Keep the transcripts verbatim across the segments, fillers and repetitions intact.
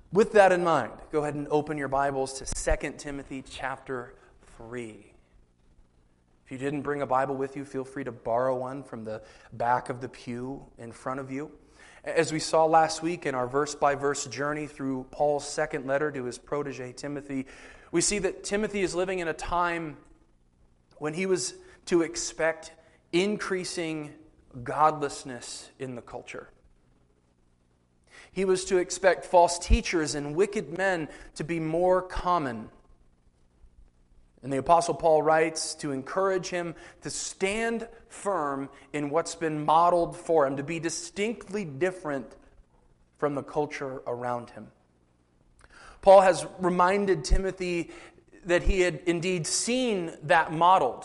With that in mind, go ahead and open your Bibles to Second Timothy chapter three. If you didn't bring a Bible with you, feel free to borrow one from the back of the pew in front of you. As we saw last week in our verse-by-verse journey through Paul's second letter to his protege Timothy, we see that Timothy is living in a time when he was to expect increasing godlessness in the culture. He was to expect false teachers and wicked men to be more common. And the Apostle Paul writes to encourage him to stand firm in what's been modeled for him, to be distinctly different from the culture around him. Paul has reminded Timothy that he had indeed seen that modeled.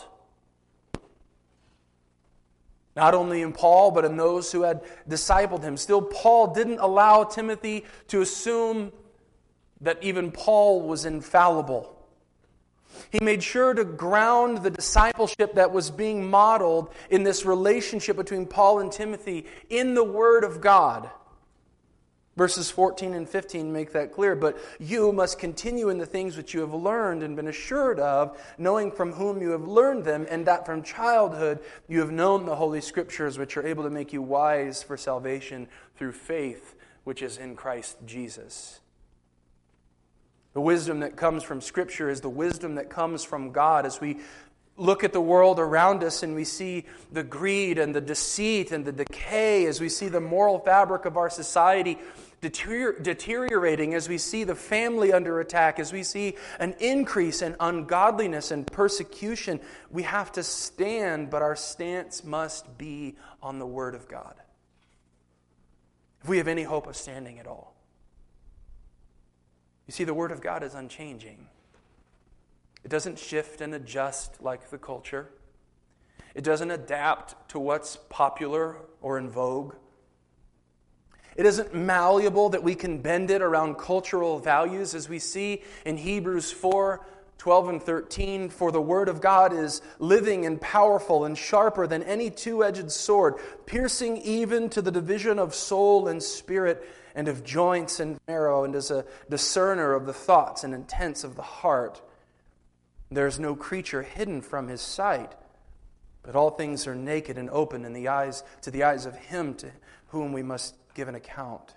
Not only in Paul, but in those who had discipled him. Still, Paul didn't allow Timothy to assume that even Paul was infallible. He made sure to ground the discipleship that was being modeled in this relationship between Paul and Timothy in the Word of God. Verses fourteen and fifteen make that clear. But you must continue in the things which you have learned and been assured of, knowing from whom you have learned them, and that from childhood you have known the Holy Scriptures, which are able to make you wise for salvation through faith, which is in Christ Jesus. The wisdom that comes from Scripture is the wisdom that comes from God. As we look at the world around us and we see the greed and the deceit and the decay, as we see the moral fabric of our society deterior- deteriorating, as we see the family under attack, as we see an increase in ungodliness and persecution, we have to stand, but our stance must be on the Word of God. If we have any hope of standing at all. You see, the Word of God is unchanging. It doesn't shift and adjust like the culture. It doesn't adapt to what's popular or in vogue. It isn't malleable that we can bend it around cultural values, as we see in Hebrews four, twelve and thirteen. For the Word of God is living and powerful and sharper than any two-edged sword, piercing even to the division of soul and spirit and of joints and marrow, and is a discerner of the thoughts and intents of the heart. There is no creature hidden from His sight, but all things are naked and open in the eyes to the eyes of Him to whom we must give an account.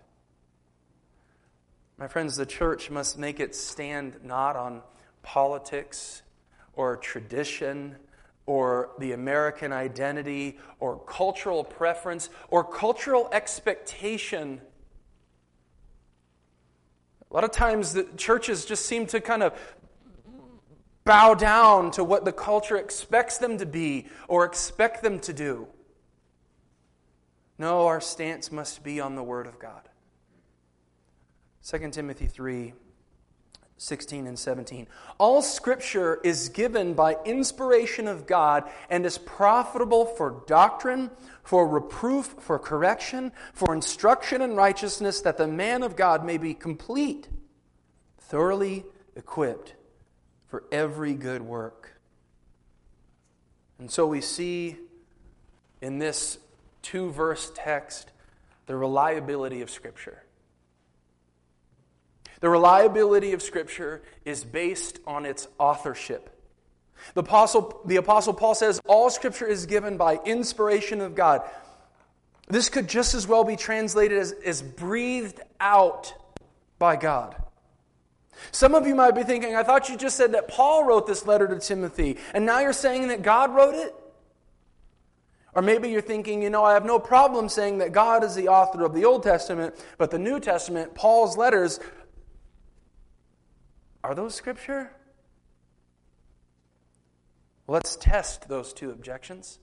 My friends, the church must make its stand not on politics or tradition or the American identity or cultural preference or cultural expectation. A lot of times the churches just seem to kind of bow down to what the culture expects them to be or expect them to do. No, our stance must be on the Word of God. Second Timothy three, sixteen and seventeen. All Scripture is given by inspiration of God and is profitable for doctrine, for reproof, for correction, for instruction in righteousness, that the man of God may be complete, thoroughly equipped for every good work. And so we see in this two-verse text the reliability of Scripture. The reliability of Scripture is based on its authorship. The Apostle, the Apostle Paul says, all Scripture is given by inspiration of God. This could just as well be translated as, as breathed out by God. Some of you might be thinking, I thought you just said that Paul wrote this letter to Timothy, and now you're saying that God wrote it? Or maybe you're thinking, you know, I have no problem saying that God is the author of the Old Testament, but the New Testament, Paul's letters, are those Scripture? Let's test those two objections.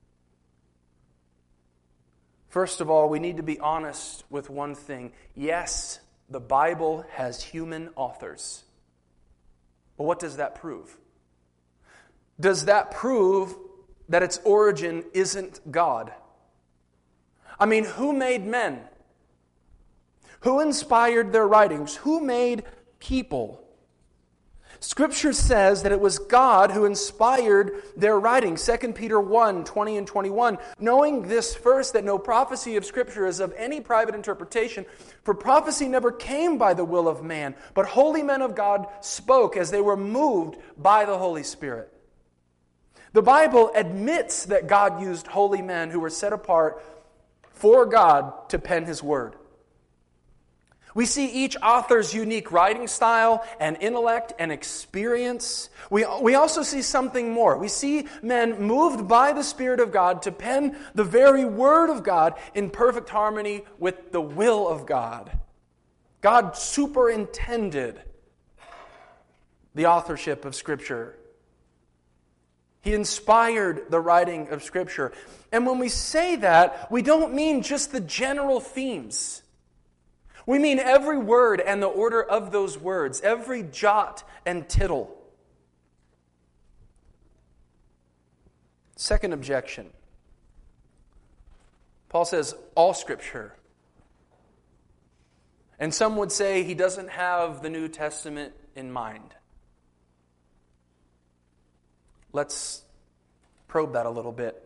First of all, we need to be honest with one thing. Yes, the Bible has human authors. But what does that prove? Does that prove that its origin isn't God? I mean, who made men? Who inspired their writings? Who made people? Scripture says that it was God who inspired their writing. Second Peter one, twenty and twenty-one. Knowing this first, that no prophecy of Scripture is of any private interpretation, for prophecy never came by the will of man, but holy men of God spoke as they were moved by the Holy Spirit. The Bible admits that God used holy men who were set apart for God to pen His Word. We see each author's unique writing style and intellect and experience. We, we also see something more. We see men moved by the Spirit of God to pen the very Word of God in perfect harmony with the will of God. God superintended the authorship of Scripture. He inspired the writing of Scripture. And when we say that, we don't mean just the general themes. We mean every word and the order of those words, every jot and tittle. Second objection. Paul says, all Scripture. And some would say he doesn't have the New Testament in mind. Let's probe that a little bit.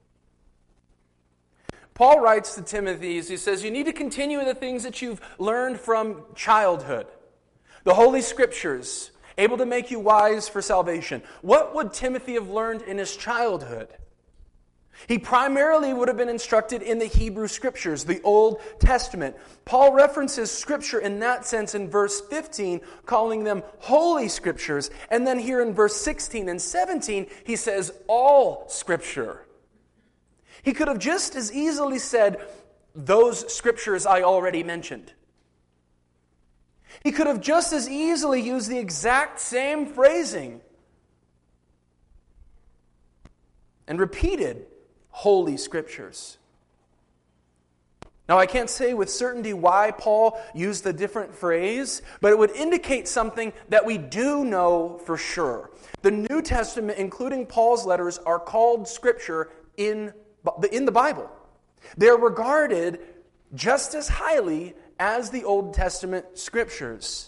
Paul writes to Timothy, he says, you need to continue in the things that you've learned from childhood. The Holy Scriptures, able to make you wise for salvation. What would Timothy have learned in his childhood? He primarily would have been instructed in the Hebrew Scriptures, the Old Testament. Paul references Scripture in that sense in verse fifteen, calling them Holy Scriptures. And then here in verse sixteen and seventeen, he says, all Scripture. He could have just as easily said, those Scriptures I already mentioned. He could have just as easily used the exact same phrasing and repeated Holy Scriptures. Now, I can't say with certainty why Paul used the different phrase, but it would indicate something that we do know for sure. The New Testament, including Paul's letters, are called Scripture in in the Bible. They're regarded just as highly as the Old Testament Scriptures.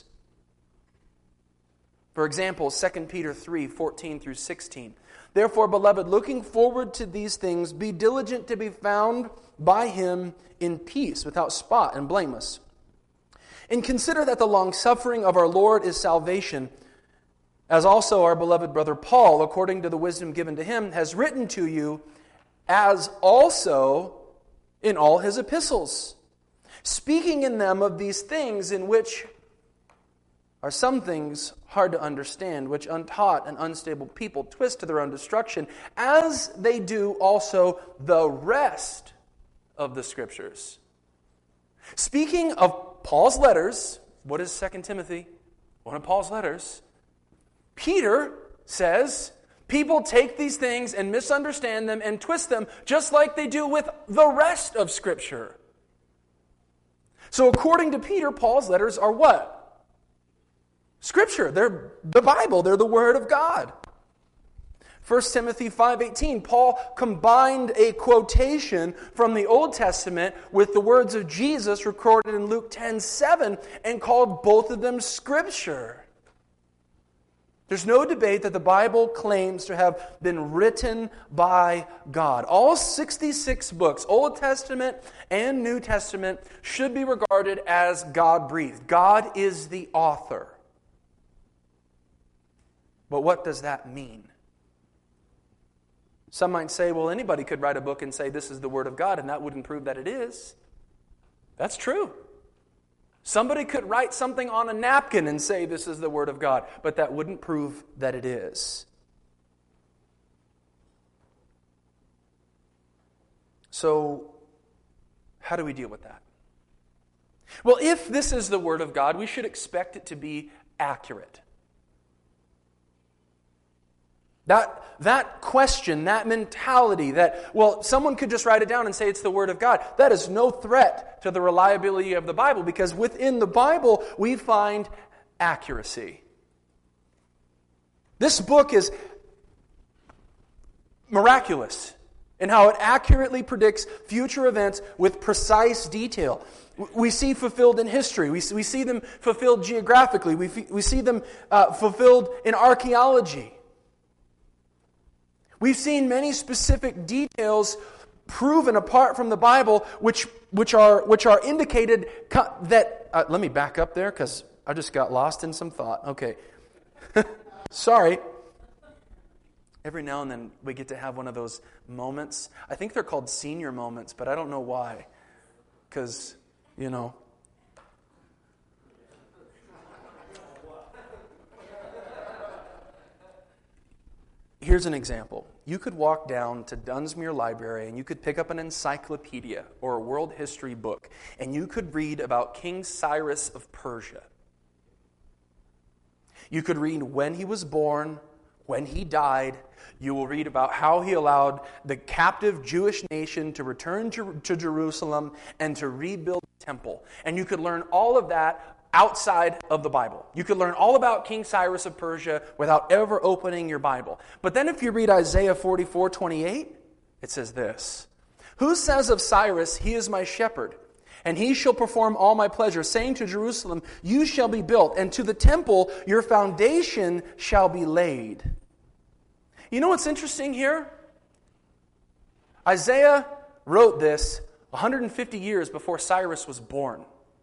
For example, Second Peter three, fourteen through sixteen. Therefore, beloved, looking forward to these things, be diligent to be found by Him in peace, without spot and blameless. And consider that the long-suffering of our Lord is salvation, as also our beloved brother Paul, according to the wisdom given to him, has written to you, as also in all his epistles, speaking in them of these things in which are some things hard to understand, which untaught and unstable people twist to their own destruction, as they do also the rest of the Scriptures. Speaking of Paul's letters, what is Second Timothy? One of Paul's letters. Peter says, people take these things and misunderstand them and twist them just like they do with the rest of Scripture. So according to Peter, Paul's letters are what? Scripture. They're the Bible. They're the Word of God. First Timothy five eighteen, Paul combined a quotation from the Old Testament with the words of Jesus recorded in Luke ten seven and called both of them Scripture. There's no debate that the Bible claims to have been written by God. All sixty-six books, Old Testament and New Testament, should be regarded as God-breathed. God is the author. But what does that mean? Some might say, well, anybody could write a book and say this is the Word of God, and that wouldn't prove that it is. That's true. Somebody could write something on a napkin and say this is the Word of God, but that wouldn't prove that it is. So, how do we deal with that? Well, if this is the Word of God, we should expect it to be accurate. That, that question, that mentality that, well, someone could just write it down and say it's the Word of God, that is no threat to the reliability of the Bible, because within the Bible we find accuracy. This book is miraculous. and how it accurately predicts future events with precise detail. We see fulfilled in history. We see, we see them fulfilled geographically. We, we see them uh, fulfilled in archaeology. We've seen many specific details proven apart from the Bible, which which are which are indicated that. Uh, let me back up there because I just got lost in some thought. Okay, sorry. Every now and then we get to have one of those moments. I think they're called senior moments, but I don't know why. Because, you know. Here's an example. You could walk down to Dunsmuir Library and you could pick up an encyclopedia or a world history book, and you could read about King Cyrus of Persia. You could read when he was born, when he died. You will read about how he allowed the captive Jewish nation to return to, to Jerusalem and to rebuild the temple. And you could learn all of that outside of the Bible. You could learn all about King Cyrus of Persia without ever opening your Bible. But then if you read Isaiah forty-four twenty-eight, it says this: "Who says of Cyrus, he is my shepherd, and he shall perform all my pleasure, saying to Jerusalem, you shall be built, and to the temple your foundation shall be laid." You know what's interesting here? Isaiah wrote this one hundred fifty years before Cyrus was born.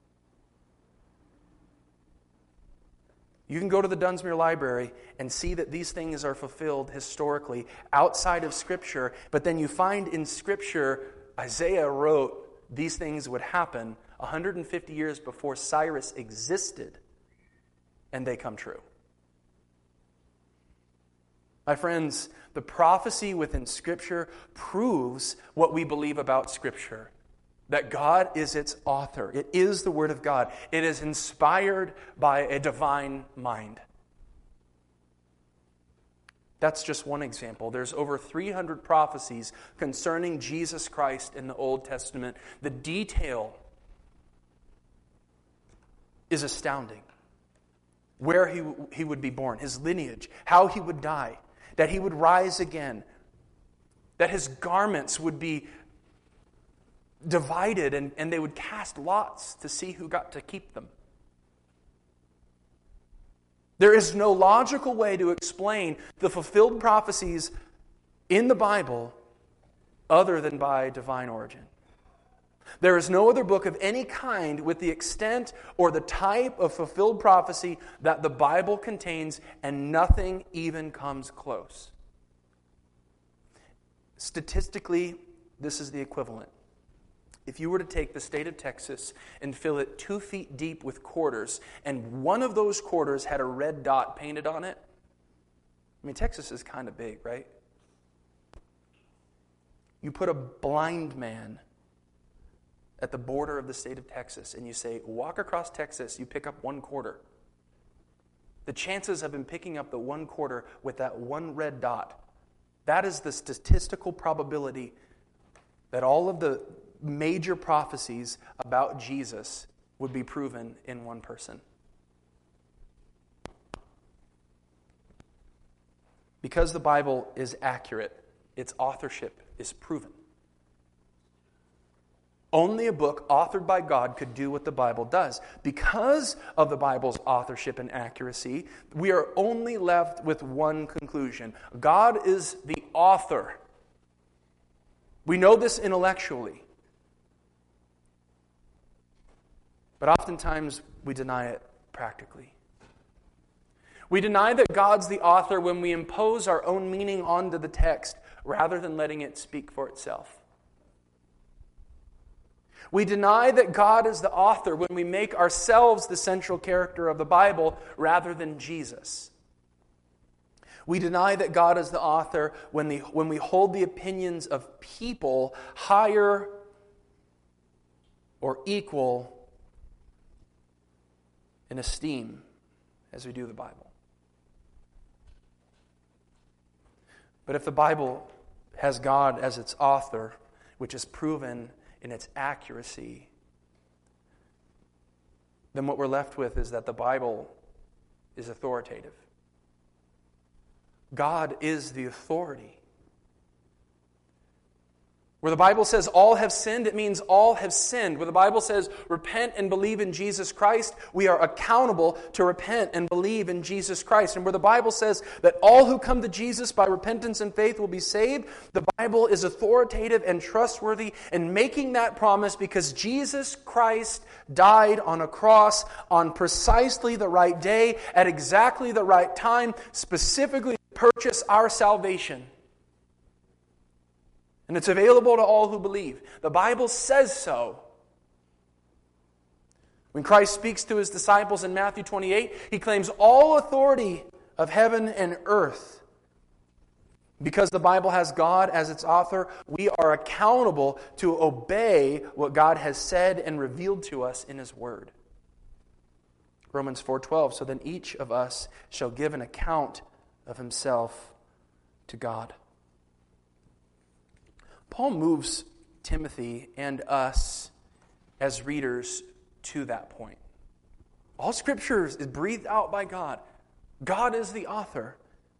You can go to the Dunsmuir Library and see that these things are fulfilled historically outside of Scripture, but then you find in Scripture, Isaiah wrote these things would happen one hundred fifty years before Cyrus existed, and they come true. My friends, the prophecy within Scripture proves what we believe about Scripture. That God is its author. It is the Word of God. It is inspired by a divine mind. That's just one example. There's over three hundred prophecies concerning Jesus Christ in the Old Testament. The detail is astounding. Where he, he would be born, his lineage, how he would die, that he would rise again, that his garments would be divided and, and they would cast lots to see who got to keep them. There is no logical way to explain the fulfilled prophecies in the Bible other than by divine origin. There is no other book of any kind with the extent or the type of fulfilled prophecy that the Bible contains, and nothing even comes close. Statistically, this is the equivalent. If you were to take the state of Texas and fill it two feet deep with quarters, and one of those quarters had a red dot painted on it, I mean, Texas is kind of big, right? You put a blind man at the border of the state of Texas, and you say, walk across Texas, you pick up one quarter. The chances of him picking up the one quarter with that one red dot, that is the statistical probability that all of the major prophecies about Jesus would be proven in one person. Because the Bible is accurate, its authorship is proven. Only a book authored by God could do what the Bible does. Because of the Bible's authorship and accuracy, we are only left with one conclusion. God is the author. We know this intellectually. But oftentimes we deny it practically. We deny that God's the author when we impose our own meaning onto the text rather than letting it speak for itself. We deny that God is the author when we make ourselves the central character of the Bible rather than Jesus. We deny that God is the author when, the, when we hold the opinions of people higher or equal in esteem as we do the Bible. But if the Bible has God as its author, which is proven in its accuracy, then what we're left with is that the Bible is authoritative. God is the authority. Where the Bible says all have sinned, it means all have sinned. Where the Bible says repent and believe in Jesus Christ, we are accountable to repent and believe in Jesus Christ. And where the Bible says that all who come to Jesus by repentance and faith will be saved, the Bible is authoritative and trustworthy in making that promise because Jesus Christ died on a cross on precisely the right day, at exactly the right time, specifically to purchase our salvation. And it's available to all who believe. The Bible says so. When Christ speaks to his disciples in Matthew twenty-eight, he claims all authority of heaven and earth. Because the Bible has God as its author, we are accountable to obey what God has said and revealed to us in his word. Romans four twelve, so then each of us shall give an account of himself to God. Paul moves Timothy and us as readers to that point. All Scripture is breathed out by God. God is the author.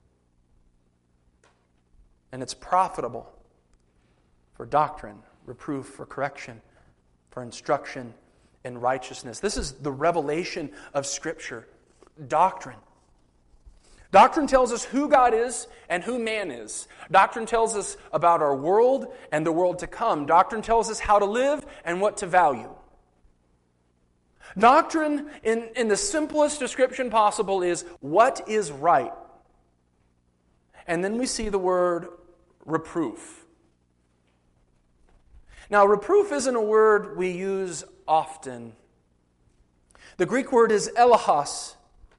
And it's profitable for doctrine, reproof, for correction, for instruction in righteousness. This is the revelation of Scripture. Doctrine. Doctrine tells us who God is and who man is. Doctrine tells us about our world and the world to come. Doctrine tells us how to live and what to value. Doctrine, in, in the simplest description possible, is what is right. And then we see the word reproof. Now, reproof isn't a word we use often. The Greek word is elahos.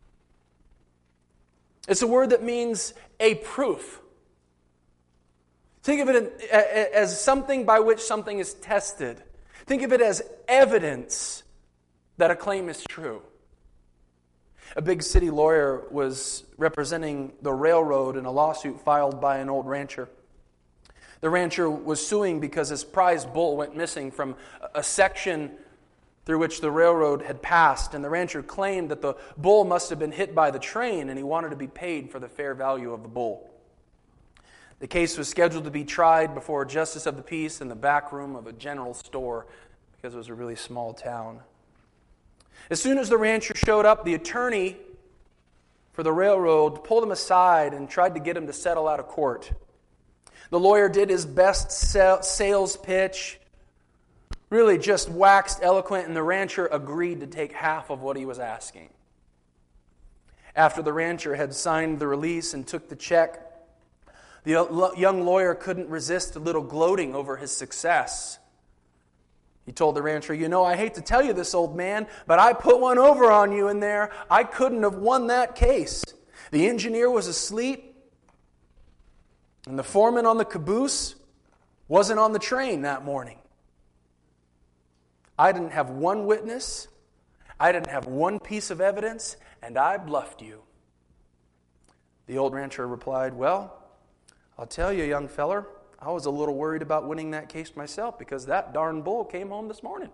It's a word that means a proof. Think of it as something by which something is tested. Think of it as evidence that a claim is true. A big city lawyer was representing the railroad in a lawsuit filed by an old rancher. The rancher was suing because his prize bull went missing from a section through which the railroad had passed, and the rancher claimed that the bull must have been hit by the train, and he wanted to be paid for the fair value of the bull. The case was scheduled to be tried before a justice of the peace in the back room of a general store, because it was a really small town. As soon as the rancher showed up, the attorney for the railroad pulled him aside and tried to get him to settle out of court. The lawyer did his best sales pitch, really just waxed eloquent, and the rancher agreed to take half of what he was asking. After the rancher had signed the release and took the check, the young lawyer couldn't resist a little gloating over his success. He told the rancher, "You know, I hate to tell you this, old man, but I put one over on you in there. I couldn't have won that case. The engineer was asleep, and the foreman on the caboose wasn't on the train that morning. I didn't have one witness. I didn't have one piece of evidence, and I bluffed you." The old rancher replied, "Well, I'll tell you, young feller, I was a little worried about winning that case myself because that darn bull came home this morning."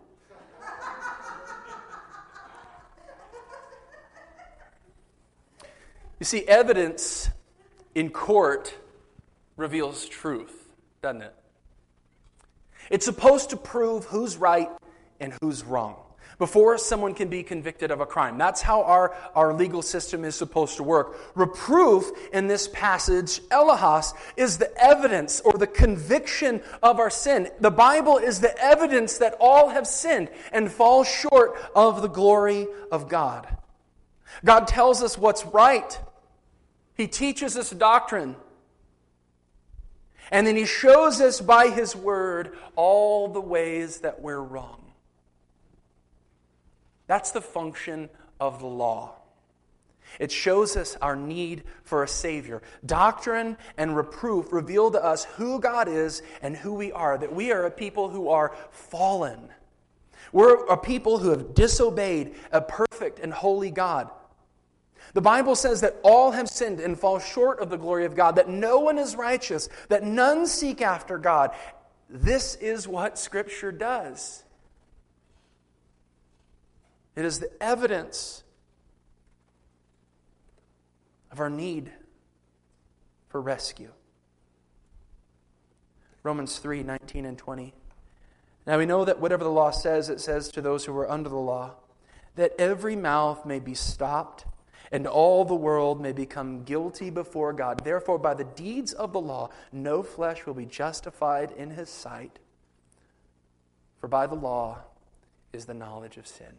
You see, evidence in court reveals truth, doesn't it? It's supposed to prove who's right and who's wrong before someone can be convicted of a crime. That's how our, our legal system is supposed to work. Reproof in this passage, elahos, is the evidence or the conviction of our sin. The Bible is the evidence that all have sinned and fall short of the glory of God. God tells us what's right. He teaches us doctrine. And then He shows us by His Word all the ways that we're wrong. That's the function of the law. It shows us our need for a Savior. Doctrine and reproof reveal to us who God is and who we are, that we are a people who are fallen. We're a people who have disobeyed a perfect and holy God. The Bible says that all have sinned and fall short of the glory of God, that no one is righteous, that none seek after God. This is what Scripture does. It is the evidence of our need for rescue. Romans three, nineteen and twenty. Now we know that whatever the law says, it says to those who are under the law, that every mouth may be stopped, and all the world may become guilty before God. Therefore, by the deeds of the law, no flesh will be justified in his sight. For by the law is the knowledge of sin.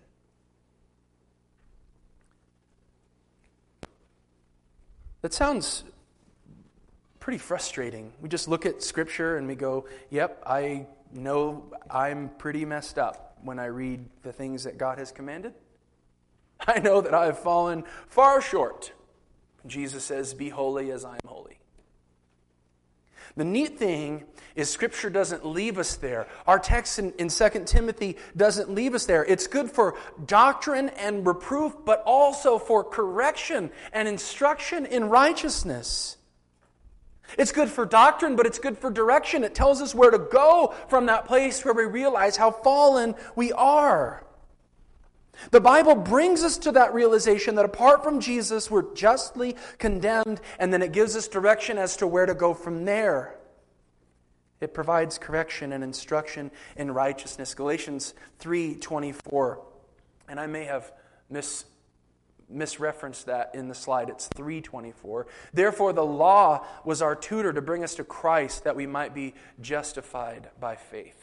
That sounds pretty frustrating. We just look at Scripture and we go, yep, I know I'm pretty messed up when I read the things that God has commanded. I know that I have fallen far short. Jesus says, be holy as I am holy. The neat thing is Scripture doesn't leave us there. Our text in, in Second Timothy doesn't leave us there. It's good for doctrine and reproof, but also for correction and instruction in righteousness. It's good for doctrine, but it's good for direction. It tells us where to go from that place where we realize how fallen we are. The Bible brings us to that realization that apart from Jesus, we're justly condemned, and then it gives us direction as to where to go from there. It provides correction and instruction in righteousness. Galatians three twenty-four, and I may have mis- misreferenced that in the slide. It's three twenty-four. Therefore, the law was our tutor to bring us to Christ, that we might be justified by faith.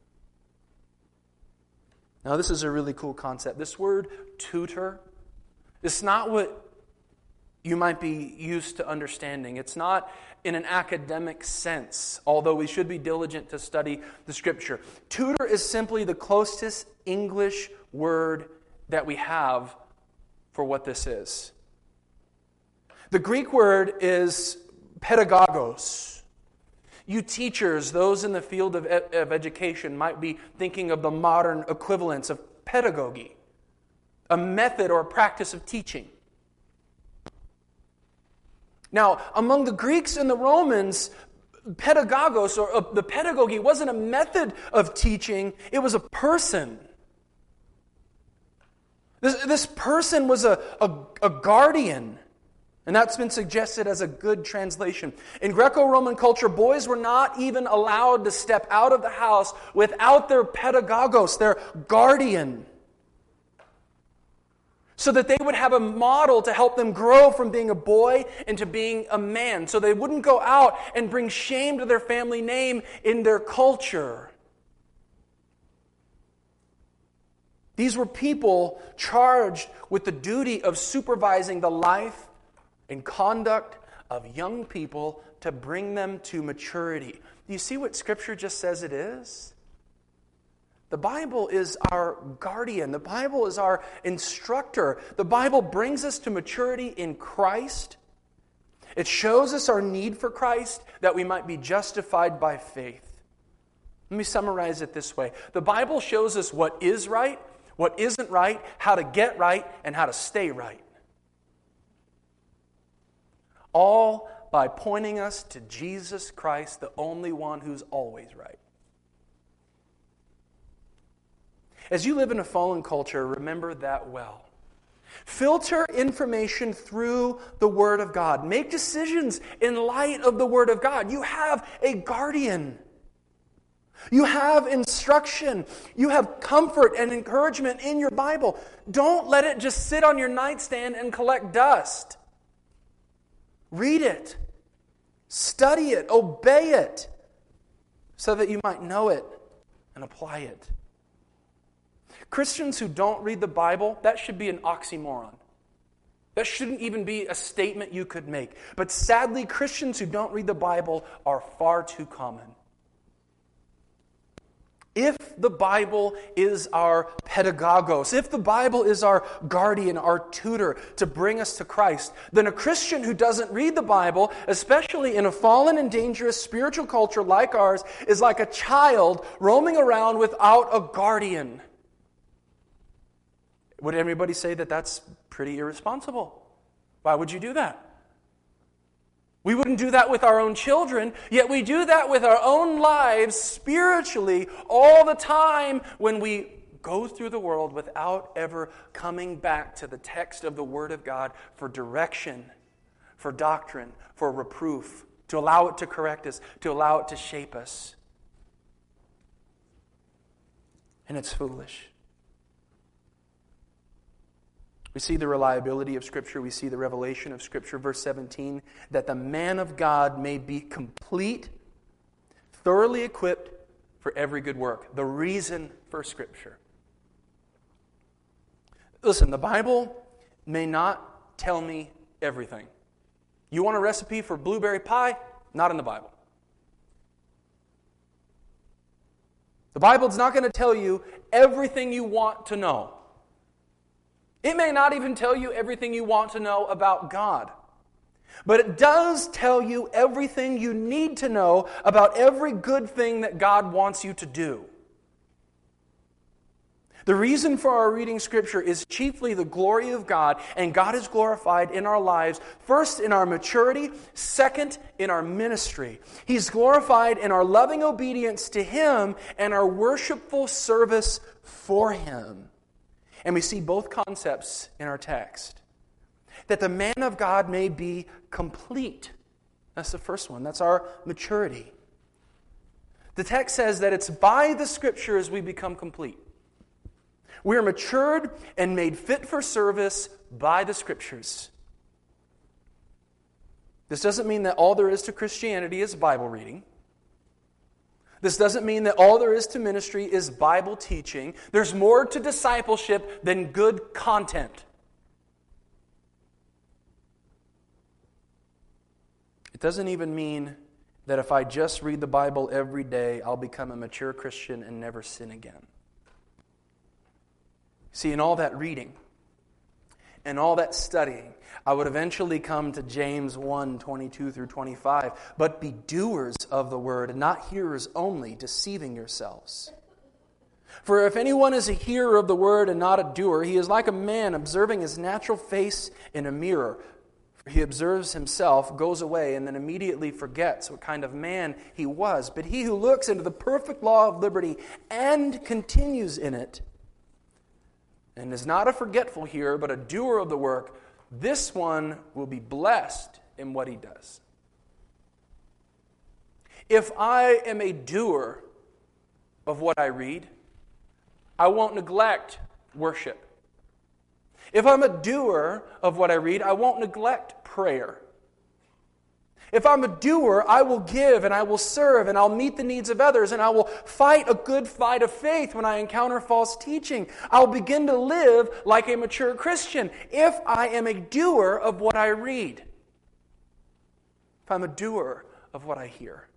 Now, this is a really cool concept. This word tutor, it's not what you might be used to understanding. It's not in an academic sense, although we should be diligent to study the Scripture. Tutor is simply the closest English word that we have for what this is. The Greek word is pedagogos. You teachers, those in the field of, ed- of education, might be thinking of the modern equivalents of pedagogy, a method or a practice of teaching. Now, among the Greeks and the Romans, pedagogos, or uh, the pedagogy, wasn't a method of teaching, it was a person. This, this person was a, a, a guardian. And that's been suggested as a good translation. In Greco-Roman culture, boys were not even allowed to step out of the house without their pedagogos, their guardian, so that they would have a model to help them grow from being a boy into being a man, so they wouldn't go out and bring shame to their family name in their culture. These were people charged with the duty of supervising the life and conduct of young people to bring them to maturity. Do you see what Scripture just says it is? The Bible is our guardian. The Bible is our instructor. The Bible brings us to maturity in Christ. It shows us our need for Christ, that we might be justified by faith. Let me summarize it this way. The Bible shows us what is right, what isn't right, how to get right, and how to stay right. All by pointing us to Jesus Christ, the only one who's always right. As you live in a fallen culture, remember that well. Filter information through the Word of God. Make decisions in light of the Word of God. You have a guardian. You have instruction. You have comfort and encouragement in your Bible. Don't let it just sit on your nightstand and collect dust. Read it, study it, obey it, so that you might know it and apply it. Christians who don't read the Bible, that should be an oxymoron. That shouldn't even be a statement you could make. But sadly, Christians who don't read the Bible are far too common. If the Bible is our pedagogos, if the Bible is our guardian, our tutor to bring us to Christ, then a Christian who doesn't read the Bible, especially in a fallen and dangerous spiritual culture like ours, is like a child roaming around without a guardian. Would everybody say that that's pretty irresponsible? Why would you do that? We wouldn't do that with our own children, yet we do that with our own lives spiritually all the time when we go through the world without ever coming back to the text of the Word of God for direction, for doctrine, for reproof, to allow it to correct us, to allow it to shape us. And it's foolish. We see the reliability of Scripture. We see the revelation of Scripture. Verse seventeen, that the man of God may be complete, thoroughly equipped for every good work. The reason for Scripture. Listen, the Bible may not tell me everything. You want a recipe for blueberry pie? Not in the Bible. The Bible's not going to tell you everything you want to know. It may not even tell you everything you want to know about God. But it does tell you everything you need to know about every good thing that God wants you to do. The reason for our reading Scripture is chiefly the glory of God, and God is glorified in our lives, first in our maturity, second in our ministry. He's glorified in our loving obedience to Him and our worshipful service for Him. And we see both concepts in our text. That the man of God may be complete. That's the first one. That's our maturity. The text says that it's by the Scriptures we become complete. We are matured and made fit for service by the Scriptures. This doesn't mean that all there is to Christianity is Bible reading. This doesn't mean that all there is to ministry is Bible teaching. There's more to discipleship than good content. It doesn't even mean that if I just read the Bible every day, I'll become a mature Christian and never sin again. See, in all that reading and all that studying, I would eventually come to James one, twenty-two through twenty-five. But be doers of the word, and not hearers only, deceiving yourselves. For if anyone is a hearer of the word and not a doer, he is like a man observing his natural face in a mirror. For he observes himself, goes away, and then immediately forgets what kind of man he was. But he who looks into the perfect law of liberty and continues in it, and is not a forgetful hearer, but a doer of the work, this one will be blessed in what he does. If I am a doer of what I read, I won't neglect worship. If I'm a doer of what I read, I won't neglect prayer. If I'm a doer, I will give and I will serve and I'll meet the needs of others and I will fight a good fight of faith when I encounter false teaching. I'll begin to live like a mature Christian if I am a doer of what I read. If I'm a doer of what I hear.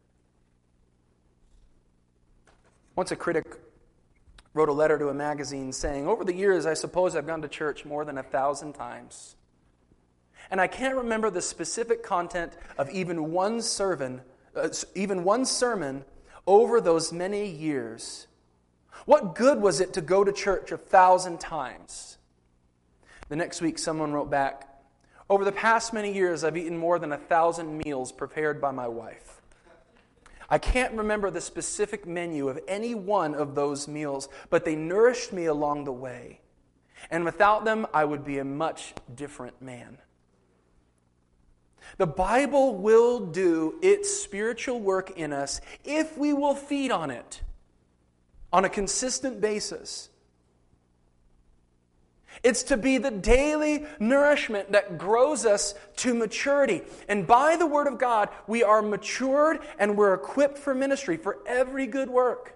Once a critic wrote a letter to a magazine saying, "Over the years, I suppose I've gone to church more than a thousand times. And I can't remember the specific content of even one sermon, uh, even one sermon over those many years. What good was it to go to church a thousand times?" The next week, someone wrote back, "Over the past many years, I've eaten more than a thousand meals prepared by my wife. I can't remember the specific menu of any one of those meals, but they nourished me along the way. And without them, I would be a much different man." The Bible will do its spiritual work in us if we will feed on it on a consistent basis. It's to be the daily nourishment that grows us to maturity. And by the Word of God, we are matured and we're equipped for ministry, for every good work.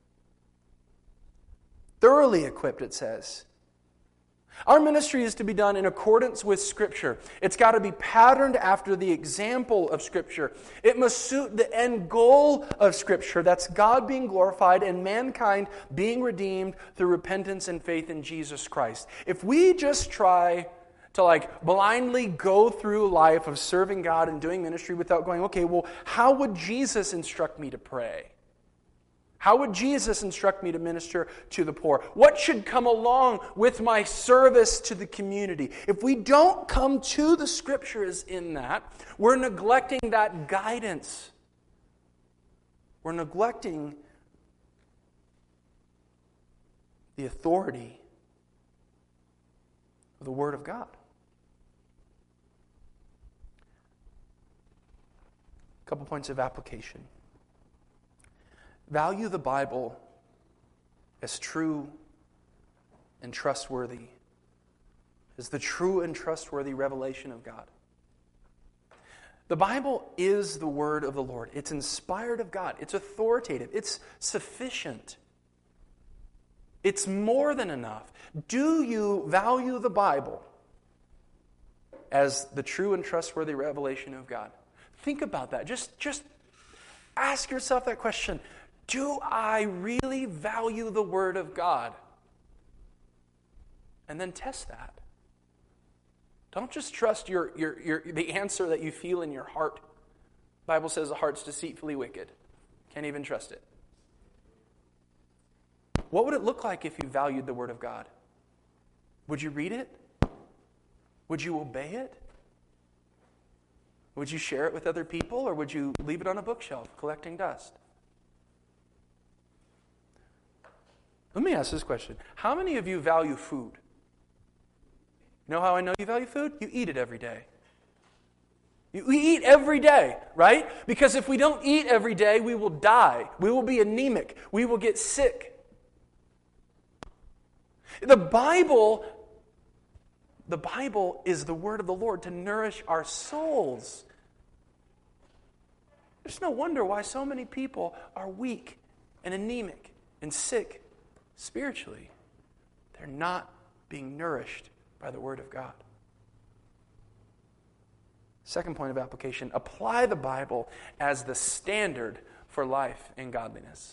Thoroughly equipped, it says. Our ministry is to be done in accordance with Scripture. It's got to be patterned after the example of Scripture. It must suit the end goal of Scripture. That's God being glorified and mankind being redeemed through repentance and faith in Jesus Christ. If we just try to like blindly go through life of serving God and doing ministry without going, okay, well, how would Jesus instruct me to pray? How would Jesus instruct me to minister to the poor? What should come along with my service to the community? If we don't come to the Scriptures in that, we're neglecting that guidance. We're neglecting the authority of the Word of God. A couple points of application. Value the Bible as true and trustworthy, as the true and trustworthy revelation of God. The Bible is the word of the Lord. It's inspired of God. It's authoritative. It's sufficient. It's more than enough. Do you value the Bible as the true and trustworthy revelation of God? Think about that. Just, just ask yourself that question. Do I really value the Word of God? And then test that. Don't just trust your, your, your, the answer that you feel in your heart. The Bible says the heart's deceitfully wicked. Can't even trust it. What would it look like if you valued the Word of God? Would you read it? Would you obey it? Would you share it with other people, or would you leave it on a bookshelf collecting dust? Let me ask this question. How many of you value food? You know how I know you value food? You eat it every day. You, we eat every day, right? Because if we don't eat every day, we will die. We will be anemic. We will get sick. The Bible, the Bible is the word of the Lord to nourish our souls. There's no wonder why so many people are weak and anemic and sick spiritually. They're not being nourished by the Word of God. Second point of application, apply the Bible as the standard for life and godliness.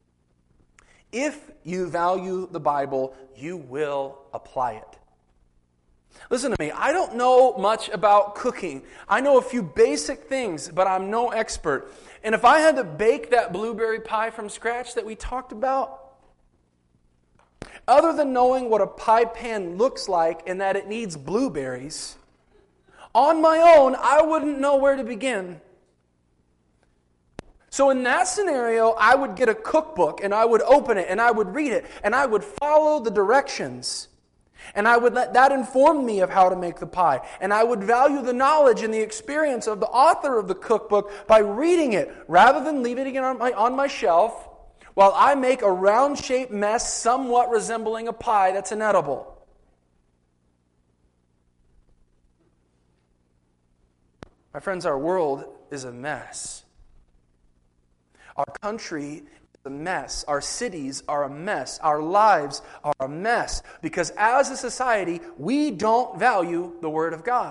If you value the Bible, you will apply it. Listen to me, I don't know much about cooking. I know a few basic things, but I'm no expert. And if I had to bake that blueberry pie from scratch that we talked about, other than knowing what a pie pan looks like and that it needs blueberries, on my own, I wouldn't know where to begin. So in that scenario, I would get a cookbook and I would open it and I would read it and I would follow the directions. And I would let that inform me of how to make the pie. And I would value the knowledge and the experience of the author of the cookbook by reading it, rather than leaving it on my, on my shelf while I make a round-shaped mess somewhat resembling a pie that's inedible. My friends, our world is a mess. Our country is a mess. Our cities are a mess. Our lives are a mess. Because as a society, we don't value the Word of God.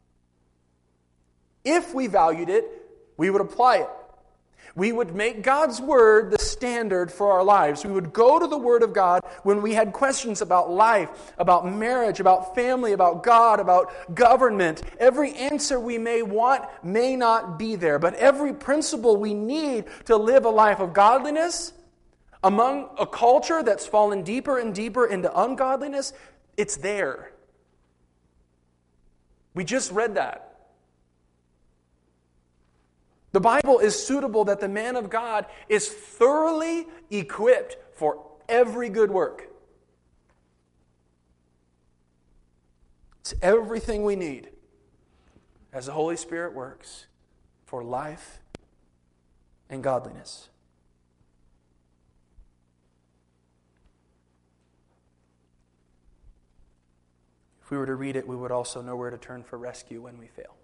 If we valued it, we would apply it. We would make God's Word the standard for our lives. We would go to the Word of God when we had questions about life, about marriage, about family, about God, about government. Every answer we may want may not be there, but every principle we need to live a life of godliness among a culture that's fallen deeper and deeper into ungodliness, it's there. We just read that. The Bible is suitable that the man of God is thoroughly equipped for every good work. It's everything we need as the Holy Spirit works for life and godliness. If we were to read it, we would also know where to turn for rescue when we fail.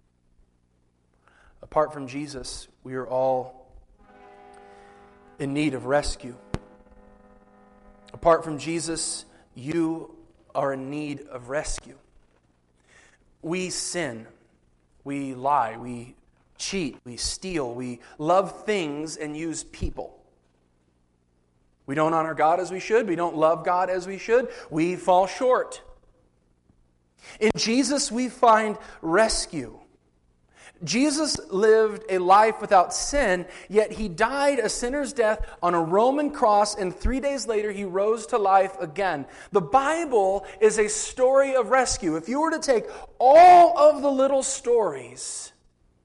Apart from Jesus, we are all in need of rescue. Apart from Jesus, you are in need of rescue. We sin, we lie, we cheat, we steal, we love things and use people. We don't honor God as we should, we don't love God as we should, we fall short. In Jesus, we find rescue. Jesus lived a life without sin, yet he died a sinner's death on a Roman cross, and three days later he rose to life again. The Bible is a story of rescue. If you were to take all of the little stories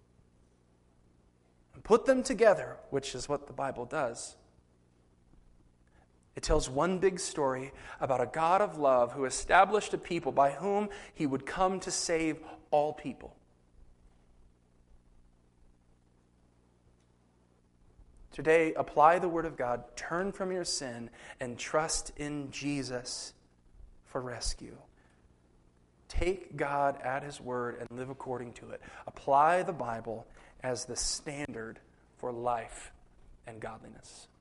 and put them together, which is what the Bible does, it tells one big story about a God of love who established a people by whom he would come to save all people. Today, apply the Word of God, turn from your sin, and trust in Jesus for rescue. Take God at His Word and live according to it. Apply the Bible as the standard for life and godliness.